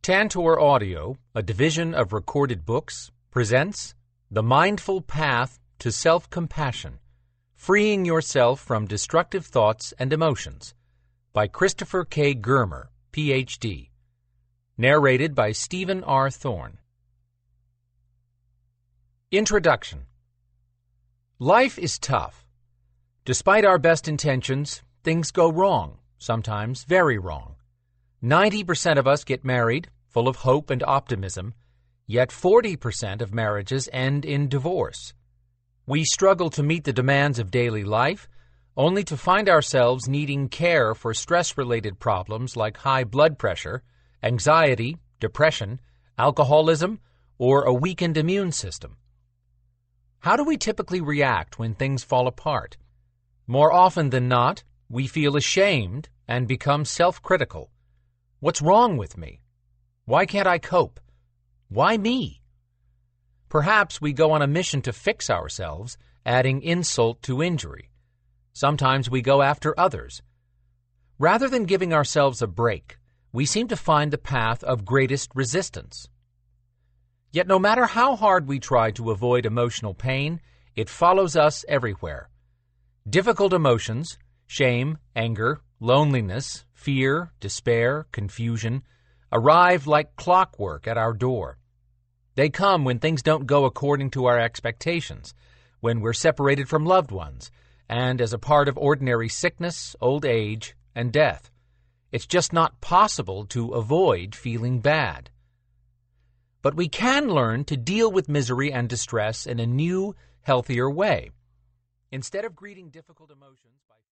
Tantor Audio, a division of Recorded Books, presents The Mindful Path to Self-Compassion, Freeing Yourself from Destructive Thoughts and Emotions, by Christopher K. Germer, Ph.D. Narrated by Stephen R. Thorne. Introduction. Life is tough. Despite our best intentions, things go wrong, sometimes very wrong. 90% of us get married, full of hope and optimism, yet 40% of marriages end in divorce. We struggle to meet the demands of daily life, only to find ourselves needing care for stress-related problems like high blood pressure, anxiety, depression, alcoholism, or a weakened immune system. How do we typically react when things fall apart? More often than not, we feel ashamed and become self-critical. What's wrong with me? Why can't I cope? Why me? Perhaps we go on a mission to fix ourselves, adding insult to injury. Sometimes we go after others. Rather than giving ourselves a break, we seem to find the path of greatest resistance. Yet no matter how hard we try to avoid emotional pain, it follows us everywhere. Difficult emotions, shame, anger, loneliness, fear, despair, confusion, arrive like clockwork at our door. They come when things don't go according to our expectations, when we're separated from loved ones, and as a part of ordinary sickness, old age, and death. It's just not possible to avoid feeling bad. But we can learn to deal with misery and distress in a new, healthier way. Instead of greeting difficult emotions by